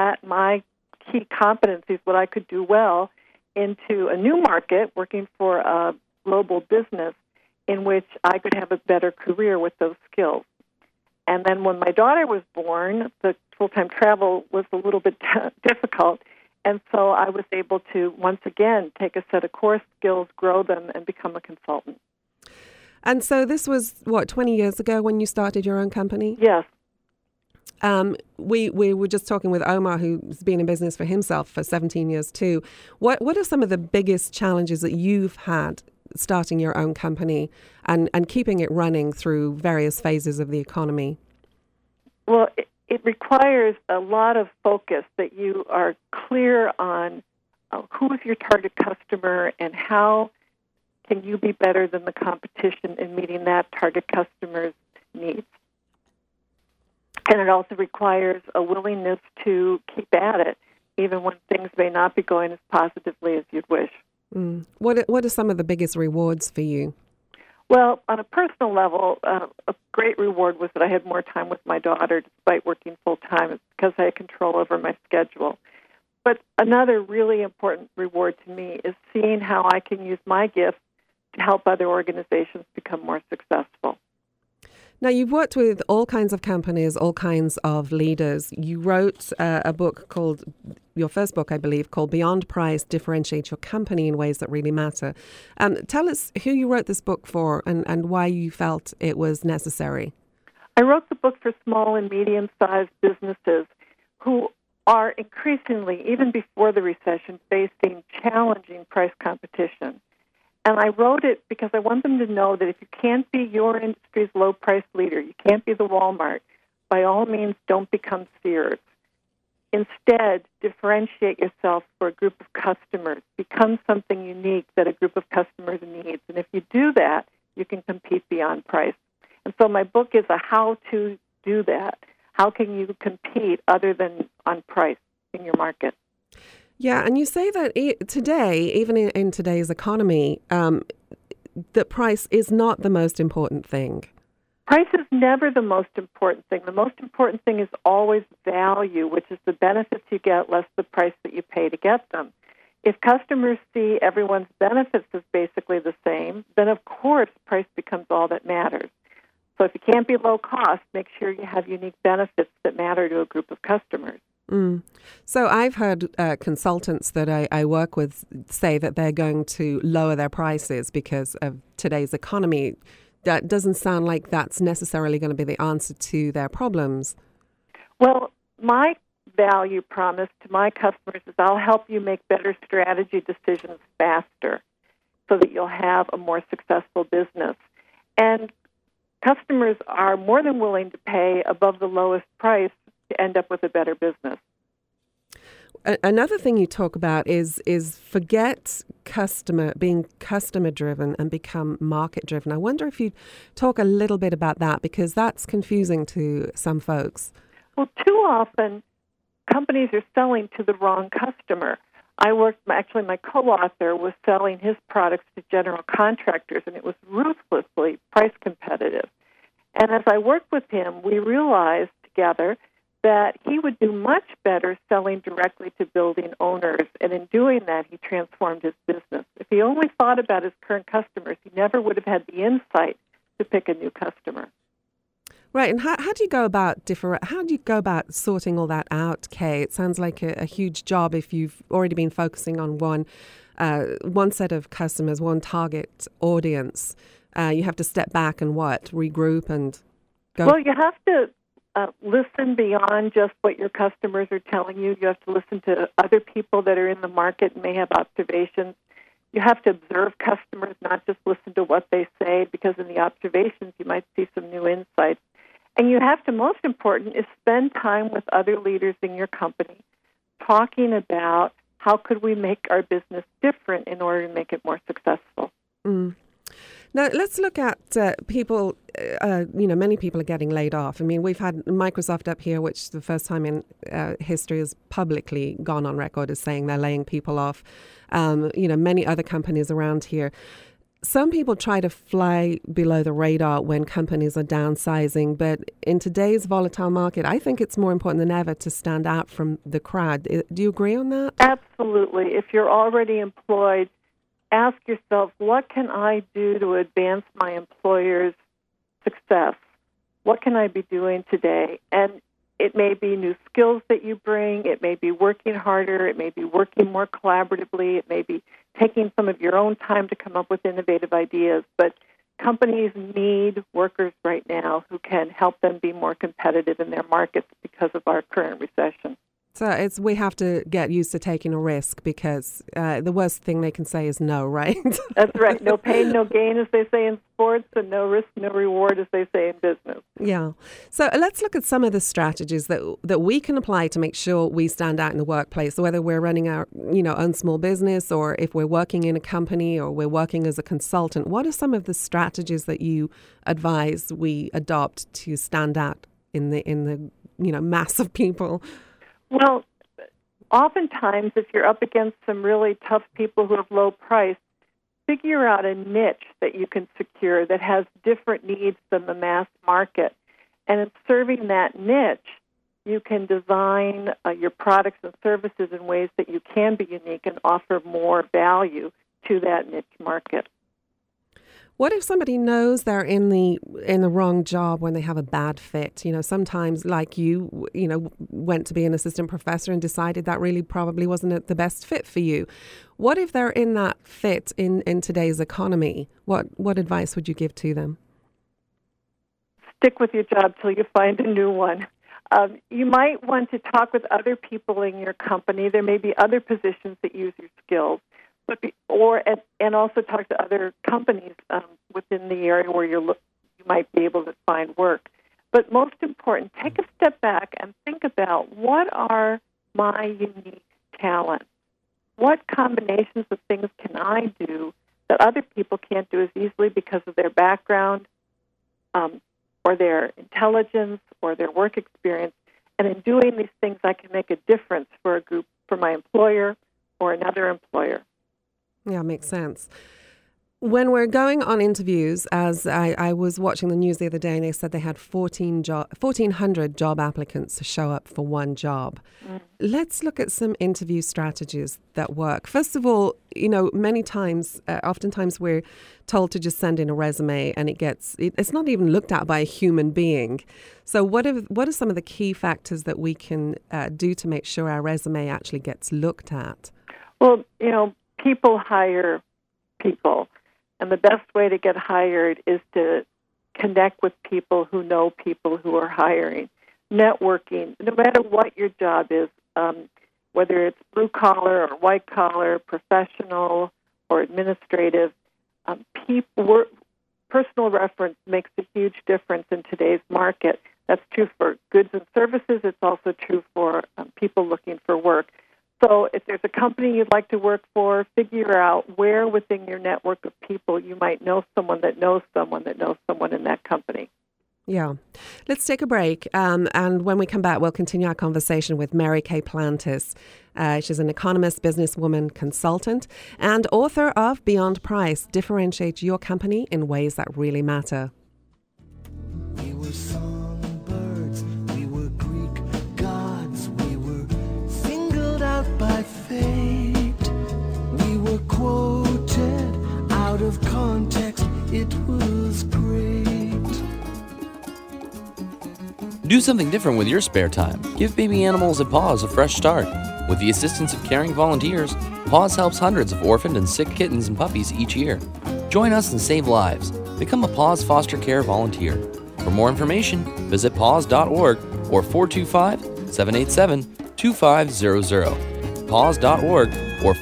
my key competencies, what I could do well, into a new market, working for a global business in which I could have a better career with those skills. And then when my daughter was born, the full-time travel was a little bit difficult. And so I was able to, once again, take a set of core skills, grow them, and become a consultant. And so this was, 20 years ago when you started your own company? Yes. We were just talking with Omar, who's been in business for himself for 17 years too. What are some of the biggest challenges that you've had starting your own company and keeping it running through various phases of the economy? Well, it requires a lot of focus, that you are clear on who is your target customer and how can you be better than the competition in meeting that target customer's needs. And it also requires a willingness to keep at it, even when things may not be going as positively as you'd wish. What are some of the biggest rewards for you? Well, on a personal level, a great reward was that I had more time with my daughter despite working full-time. It's because I had control over my schedule. But another really important reward to me is seeing how I can use my gifts to help other organizations become more successful. Now, you've worked with all kinds of companies, all kinds of leaders. You wrote a book called, your first book, I believe, called Beyond Price, Differentiate Your Company in Ways That Really Matter. Tell us who you wrote this book for and why you felt it was necessary. I wrote the book for small and medium-sized businesses who are increasingly, even before the recession, facing challenging price competition. And I wrote it because I want them to know that if you can't be your industry's low-price leader, you can't be the Walmart, by all means, don't become Sears. Instead, differentiate yourself for a group of customers. Become something unique that a group of customers needs. And if you do that, you can compete beyond price. And so my book is a how to do that. How can you compete other than on price in your market? Yeah, and you say that today, even in today's economy, that price is not the most important thing. Price is never the most important thing. The most important thing is always value, which is the benefits you get less the price that you pay to get them. If customers see everyone's benefits as basically the same, then of course price becomes all that matters. So if you can't be low cost, make sure you have unique benefits that matter to a group of customers. So I've heard consultants that I work with say that they're going to lower their prices because of today's economy. That doesn't sound like that's necessarily going to be the answer to their problems. Well, my value promise to my customers is I'll help you make better strategy decisions faster so that you'll have a more successful business. And customers are more than willing to pay above the lowest price to end up with a better business. Another thing you talk about is forget being customer driven and become market driven. I wonder if you talk a little bit about that, because that's confusing to some folks. Well, too often companies are selling to the wrong customer. My co-author was selling his products to general contractors, and it was ruthlessly price competitive. And as I worked with him, we realized together that he would do much better selling directly to building owners, and in doing that, he transformed his business. If he only thought about his current customers, he never would have had the insight to pick a new customer. Right, and how do you go about sorting all that out, Kay? It sounds like a huge job if you've already been focusing on one set of customers, one target audience. You have to step back and regroup and go. Well, you have to listen beyond just what your customers are telling you. You have to listen to other people that are in the market and may have observations. You have to observe customers, not just listen to what they say, because in the observations you might see some new insights. And you have to, most important, is spend time with other leaders in your company, talking about how could we make our business different in order to make it more successful. Now, let's look at people, many people are getting laid off. I mean, we've had Microsoft up here, which the first time in history has publicly gone on record as saying they're laying people off. Many other companies around here. Some people try to fly below the radar when companies are downsizing, but in today's volatile market, I think it's more important than ever to stand out from the crowd. Do you agree on that? Absolutely. If you're already employed, ask yourself, what can I do to advance my employer's success? What can I be doing today? And it may be new skills that you bring. It may be working harder. It may be working more collaboratively. It may be taking some of your own time to come up with innovative ideas. But companies need workers right now who can help them be more competitive in their markets because of our current recession. So we have to get used to taking a risk, because the worst thing they can say is no, right? That's right. No pain, no gain, as they say in sports, and no risk, no reward, as they say in business. Yeah. So let's look at some of the strategies that we can apply to make sure we stand out in the workplace, whether we're running our own small business, or if we're working in a company, or we're working as a consultant. What are some of the strategies that you advise we adopt to stand out in the mass of people? Well, oftentimes, if you're up against some really tough people who have low price, figure out a niche that you can secure that has different needs than the mass market. And in serving that niche, you can design your products and services in ways that you can be unique and offer more value to that niche market. What if somebody knows they're in the wrong job when they have a bad fit? Sometimes, like you went to be an assistant professor and decided that really probably wasn't the best fit for you. What if they're in that fit in today's economy? What advice would you give to them? Stick with your job till you find a new one. You might want to talk with other people in your company. There may be other positions that use your skills. and also talk to other companies within the area where you might be able to find work. But most important, take a step back and think about, what are my unique talents? What combinations of things can I do that other people can't do as easily because of their background or their intelligence or their work experience? And in doing these things, I can make a difference for a group, for my employer or another employer. Yeah, makes sense. When we're going on interviews, as I was watching the news the other day, and they said they had 1,400 job applicants show up for one job. Let's look at some interview strategies that work. First of all, many times, oftentimes we're told to just send in a resume, and it's not even looked at by a human being. So what are some of the key factors that we can do to make sure our resume actually gets looked at? Well, people hire people. And the best way to get hired is to connect with people who know people who are hiring. Networking, no matter what your job is, whether it's blue collar or white collar, professional or administrative, personal reference makes a huge difference in today's market. That's true for goods and services. It's also true for people looking for work. So if there's a company you'd like to work for, figure out where within your network of people you might know someone that knows someone that knows someone in that company. Yeah. Let's take a break. And when we come back, we'll continue our conversation with Mary Kay Plantis. She's an economist, businesswoman, consultant, and author of Beyond Price, Differentiate Your Company in Ways That Really Matter. We were songbirds, we were Greek gods, we were singled out by fate. We were quoted out of context, it was great. Do something different with your spare time. Give baby animals at Paws a fresh start. With the assistance of caring volunteers, Paws helps hundreds of orphaned and sick kittens and puppies each year. Join us and save lives. Become a Paws foster care volunteer. For more information, visit paws.org or 425-787-2500. paws.org or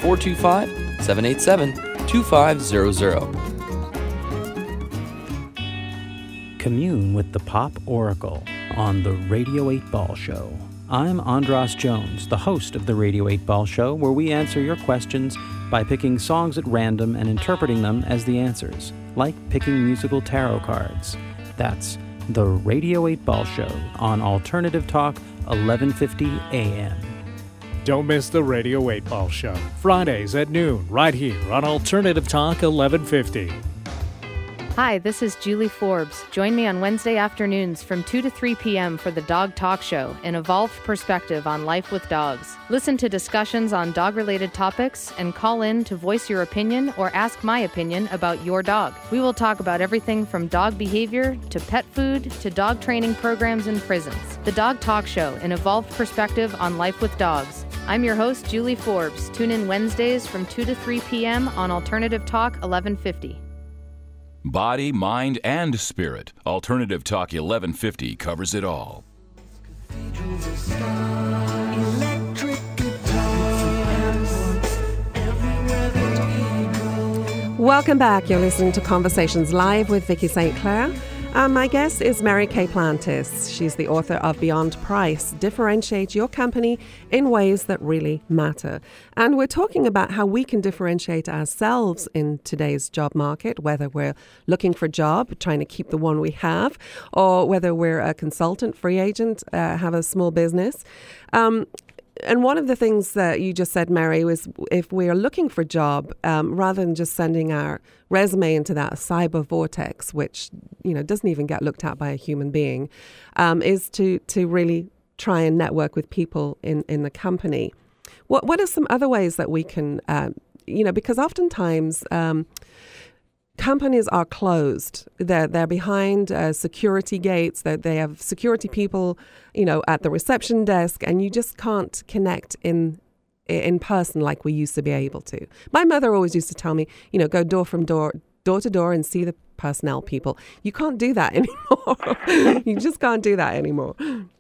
425-787-2500. Commune with the Pop Oracle on the Radio 8 Ball Show. I'm Andras Jones, the host of the Radio 8 Ball Show, where we answer your questions by picking songs at random and interpreting them as the answers, like picking musical tarot cards. That's the Radio 8 Ball Show on Alternative Talk, 1150 AM. Don't miss the Radio 8 Ball Show, Fridays at noon, right here on Alternative Talk 1150. Hi, this is Julie Forbes. Join me on Wednesday afternoons from 2 to 3 p.m. for the Dog Talk Show, an evolved perspective on life with dogs. Listen to discussions on dog-related topics and call in to voice your opinion or ask my opinion about your dog. We will talk about everything from dog behavior to pet food to dog training programs in prisons. The Dog Talk Show, an evolved perspective on life with dogs. I'm your host, Julie Forbes. Tune in Wednesdays from 2 to 3 p.m. on Alternative Talk 1150. Body, mind, and spirit. Alternative Talk 1150 covers it all. Welcome back. You're listening to Conversations Live with Vicky St. Clair. My guest is Mary Kay Plantis. She's the author of Beyond Price, Differentiate Your Company in Ways That Really Matter. And we're talking about how we can differentiate ourselves in today's job market, whether we're looking for a job, trying to keep the one we have, or whether we're a consultant, free agent, have a small business. And one of the things that you just said, Mary, was if we are looking for a job, rather than just sending our resume into that cyber vortex, which doesn't even get looked at by a human being, is to really try and network with people in the company. What are some other ways that we can, because oftentimes companies are closed. They're behind security gates. They have security people, at the reception desk, and you just can't connect in person like we used to be able to. My mother always used to tell me, go door to door and see the personnel people. You can't do that anymore. You just can't do that anymore.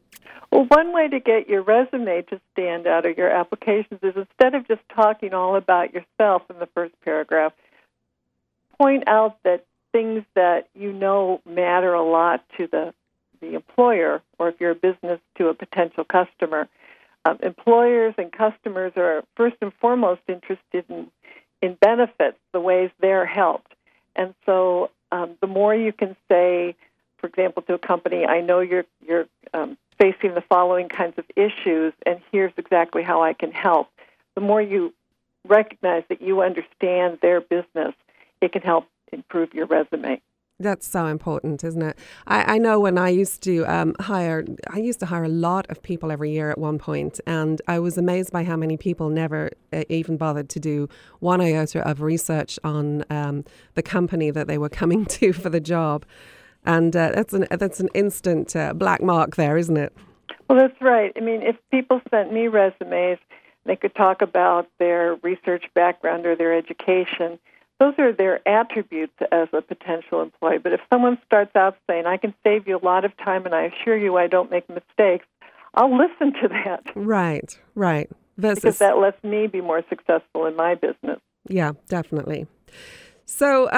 Well, one way to get your resume to stand out or your applications is instead of just talking all about yourself in the first paragraph, point out that things that you know matter a lot to the employer, or if you're a business, to a potential customer. Employers and customers are first and foremost interested in benefits, the ways they're helped. And so the more you can say, for example, to a company, I know you're facing the following kinds of issues, and here's exactly how I can help. The more you recognize that you understand their business, it can help improve your resume. That's so important, isn't it? I know when I used to hire a lot of people every year at one point, and I was amazed by how many people never even bothered to do one iota of research on the company that they were coming to for the job. And that's an instant black mark there, isn't it? Well, that's right. I mean, if people sent me resumes, they could talk about their research background or their education. Those are their attributes as a potential employee. But if someone starts out saying, I can save you a lot of time and I assure you I don't make mistakes, I'll listen to that. Right. Because that lets me be more successful in my business. Yeah, definitely. So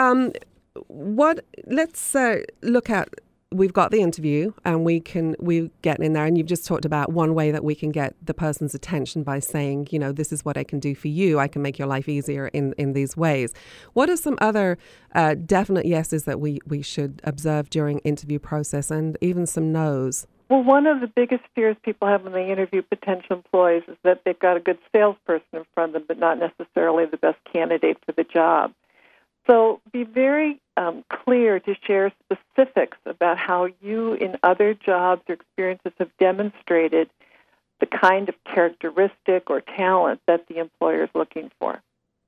let's look at, we've got the interview and we get in there, and you've just talked about one way that we can get the person's attention by saying, this is what I can do for you. I can make your life easier in these ways. What are some other definite yeses that we should observe during interview process, and even some no's? Well, one of the biggest fears people have when they interview potential employees is that they've got a good salesperson in front of them, but not necessarily the best candidate for the job. So be very clear to share specifics about how you in other jobs or experiences have demonstrated the kind of characteristic or talent that the employer is looking for.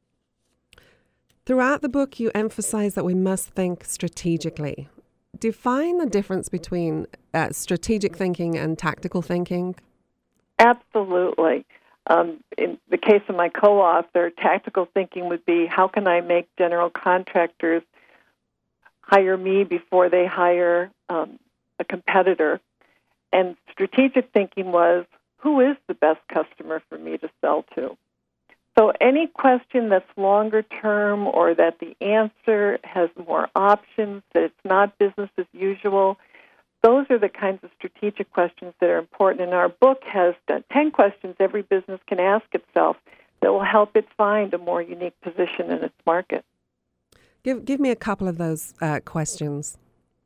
Throughout the book, you emphasize that we must think strategically. Define the difference between strategic thinking and tactical thinking. Absolutely. In the case of my co-author, tactical thinking would be, how can I make general contractors hire me before they hire a competitor? And strategic thinking was, who is the best customer for me to sell to? So any question that's longer term, or that the answer has more options, that it's not business as usual, those are the kinds of strategic questions that are important. And our book has 10 questions every business can ask itself that will help it find a more unique position in its market. Give me a couple of those questions.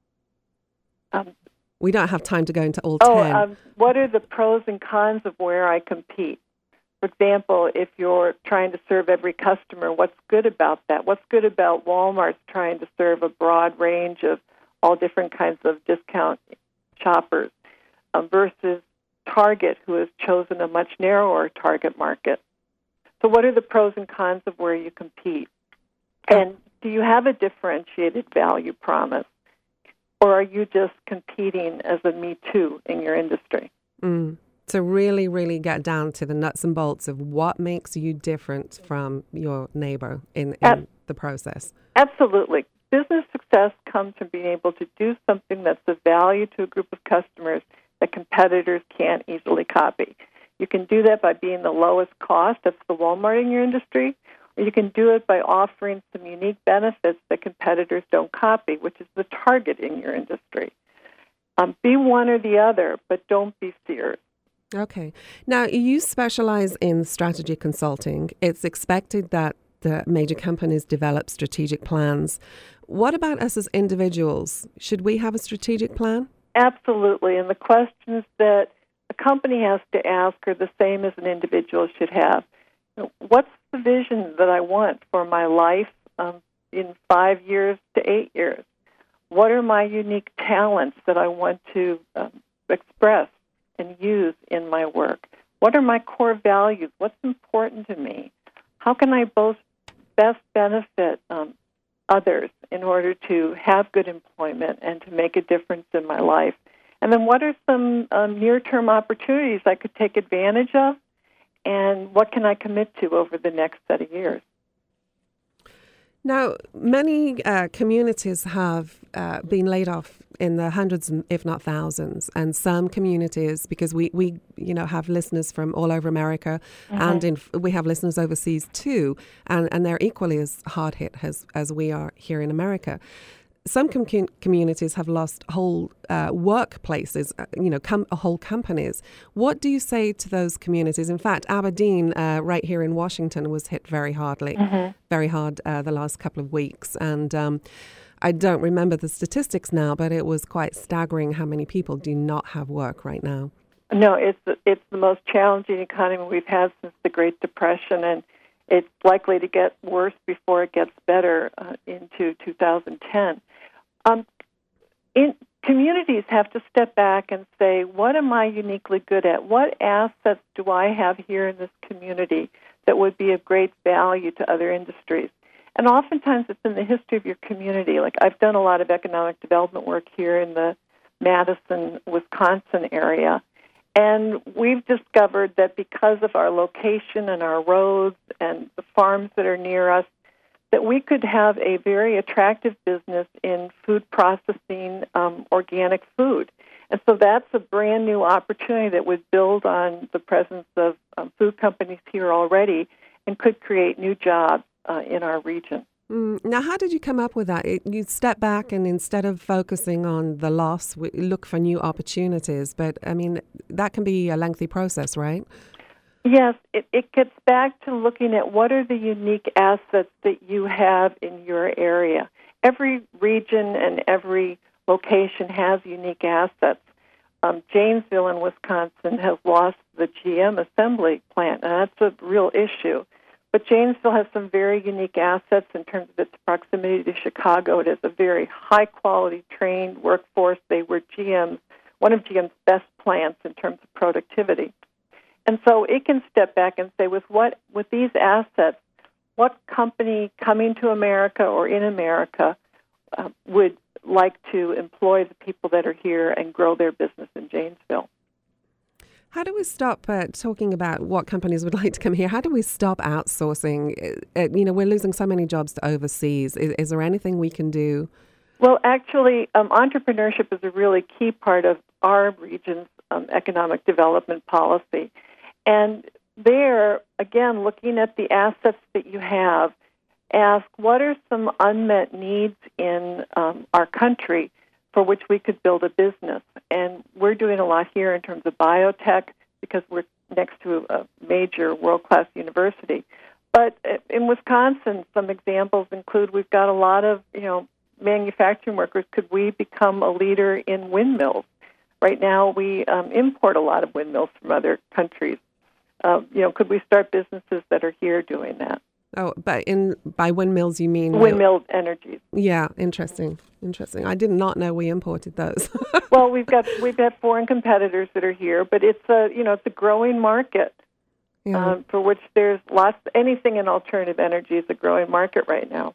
We don't have time to go into all 10. What are the pros and cons of where I compete? For example, if you're trying to serve every customer, what's good about that? What's good about Walmart's trying to serve a broad range of all different kinds of discount shoppers versus Target, who has chosen a much narrower target market? So what are the pros and cons of where you compete? And do you have a differentiated value promise? Or are you just competing as a me too in your industry? To really, really get down to the nuts and bolts of what makes you different from your neighbor in the process. Absolutely. Business success comes from being able to do something that's of value to a group of customers that competitors can't easily copy. You can do that by being the lowest cost, that's the Walmart in your industry, or you can do it by offering some unique benefits that competitors don't copy, which is the Target in your industry. Be one or the other, but don't be Sears. Okay. Now, you specialize in strategy consulting. It's expected that the major companies develop strategic plans. What about us as individuals? Should we have a strategic plan? Absolutely. And the questions that a company has to ask are the same as an individual should have. What's the vision that I want for my life in 5 years to 8 years? What are my unique talents that I want to express and use in my work? What are my core values? What's important to me? How can I best benefit others in order to have good employment and to make a difference in my life? And then what are some near-term opportunities I could take advantage of, and what can I commit to over the next set of years? Now, many communities have been laid off in the hundreds, if not thousands, and some communities, because we have listeners from all over America, and we have listeners overseas too, and they're equally as hard hit as we are here in America. Some communities have lost whole workplaces, whole companies. What do you say to those communities? In fact, Aberdeen, right here in Washington, was hit very hard the last couple of weeks. And I don't remember the statistics now, but it was quite staggering how many people do not have work right now. No, it's the most challenging economy we've had since the Great Depression, and it's likely to get worse before it gets better into 2010. Communities have to step back and say, what am I uniquely good at? What assets do I have here in this community that would be of great value to other industries? And oftentimes it's in the history of your community. Like, I've done a lot of economic development work here in the Madison, Wisconsin area, and we've discovered that because of our location and our roads and the farms that are near us, that we could have a very attractive business in food processing, organic food. And so that's a brand new opportunity that would build on the presence of food companies here already and could create new jobs in our region. Now, how did you come up with that? You step back and instead of focusing on the loss, we look for new opportunities. But, I mean, that can be a lengthy process, right? Yes, it gets back to looking at what are the unique assets that you have in your area. Every region and every location has unique assets. Janesville in Wisconsin has lost the GM assembly plant, and that's a real issue. But Janesville has some very unique assets in terms of its proximity to Chicago. It has a very high-quality trained workforce. They were one of GM's best plants in terms of productivity. And so it can step back and say, with these assets, what company coming to America or in America would like to employ the people that are here and grow their business in Janesville? How do we stop talking about what companies would like to come here? How do we stop outsourcing? We're losing so many jobs to overseas. Is there anything we can do? Well, actually, entrepreneurship is a really key part of our region's economic development policy. And there, again, looking at the assets that you have, ask what are some unmet needs in our country for which we could build a business. And we're doing a lot here in terms of biotech because we're next to a major world-class university. But in Wisconsin, some examples include we've got a lot of, manufacturing workers. Could we become a leader in windmills? Right now, we import a lot of windmills from other countries. Could we start businesses that are here doing that? Oh, but by windmills you mean windmill energies? Yeah, interesting. I did not know we imported those. Well, we've got foreign competitors that are here, but it's a growing market for which there's anything in alternative energy is a growing market right now.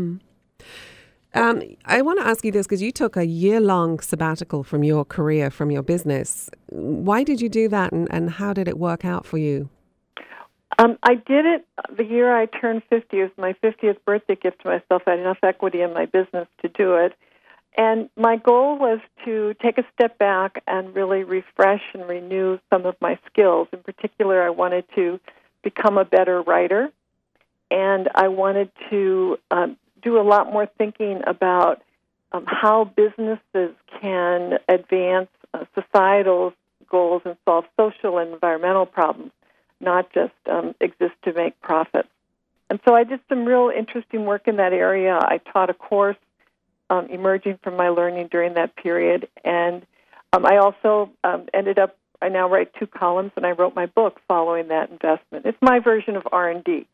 I want to ask you this because you took a year-long sabbatical from your career, from your business. Why did you do that, and how did it work out for you? I did it the year I turned 50. It was my 50th birthday gift to myself. I had enough equity in my business to do it. And my goal was to take a step back and really refresh and renew some of my skills. In particular, I wanted to become a better writer, and I wanted to do a lot more thinking about how businesses can advance societal goals and solve social and environmental problems, not just exist to make profits. And so I did some real interesting work in that area. I taught a course emerging from my learning during that period. And I also I now write 2 columns, and I wrote my book following that investment. It's my version of R&D.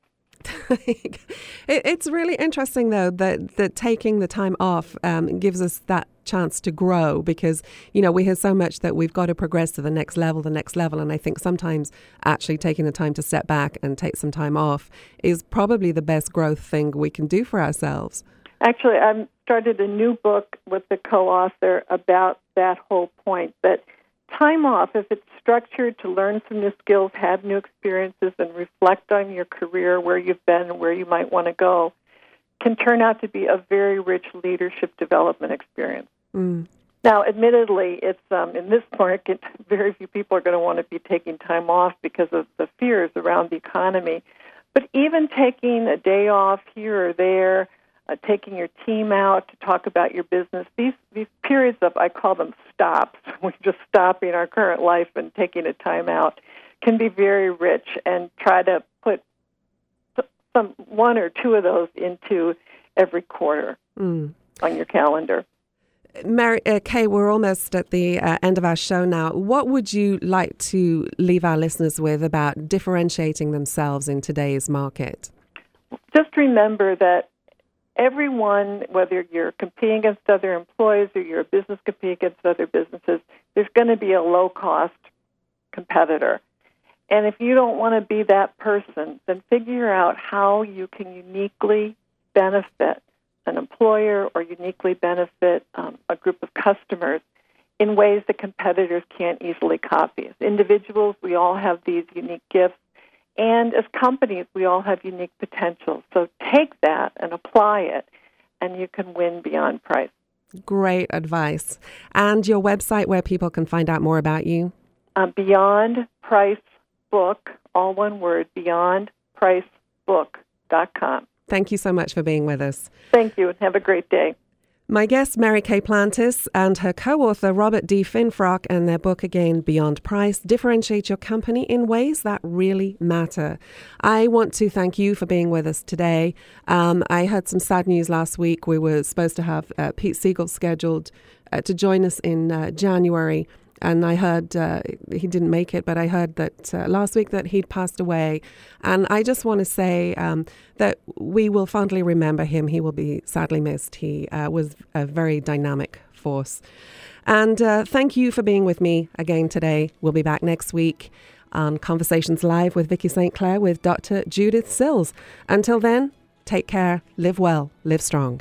It's really interesting, though, that taking the time off gives us that chance to grow because, we hear so much that we've got to progress to the next level. And I think sometimes actually taking the time to step back and take some time off is probably the best growth thing we can do for ourselves. Actually, I started a new book with the co-author about that whole point, that time off, if it's structured to learn some new skills, have new experiences, and reflect on your career, where you've been and where you might want to go, can turn out to be a very rich leadership development experience. Mm. Now, admittedly, it's in this market, very few people are going to want to be taking time off because of the fears around the economy. But even taking a day off here or there, taking your team out to talk about your business, these periods of, I call them stops, we're just stopping our current life and taking a time out, can be very rich, and try to put some one or two of those into every quarter on your calendar. Mary Kay, we're almost at the end of our show now. What would you like to leave our listeners with about differentiating themselves in today's market? Just remember that everyone, whether you're competing against other employees or you're a business competing against other businesses, there's going to be a low-cost competitor. And if you don't want to be that person, then figure out how you can uniquely benefit an employer or uniquely benefit a group of customers in ways that competitors can't easily copy. As individuals, we all have these unique gifts, and as companies, we all have unique potential. So take that and apply it, and you can win beyond price. Great advice. And your website where people can find out more about you? Beyond Price Book, all one word, beyondpricebook.com. Thank you so much for being with us. Thank you, and have a great day. My guest, Mary Kay Plantis, and her co-author, Robert D. Finfrock, and their book again, Beyond Price, differentiate your company in ways that really matter. I want to thank you for being with us today. I heard some sad news last week. We were supposed to have Pete Siegel scheduled to join us in January. And I heard he didn't make it, but I heard that last week that he'd passed away. And I just want to say that we will fondly remember him. He will be sadly missed. He was a very dynamic force. And thank you for being with me again today. We'll be back next week on Conversations Live with Vicki St. Clair with Dr. Judith Sills. Until then, take care, live well, live strong.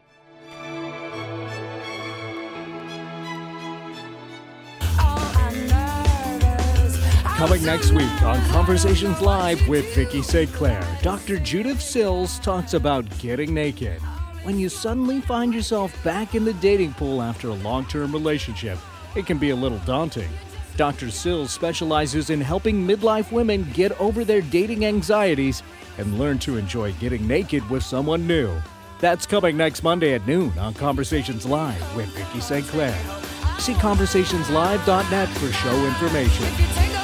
Coming next week on Conversations Live with Vicki St. Clair, Dr. Judith Sills talks about getting naked. When you suddenly find yourself back in the dating pool after a long-term relationship, it can be a little daunting. Dr. Sills specializes in helping midlife women get over their dating anxieties and learn to enjoy getting naked with someone new. That's coming next Monday at noon on Conversations Live with Vicki St. Clair. See conversationslive.net for show information.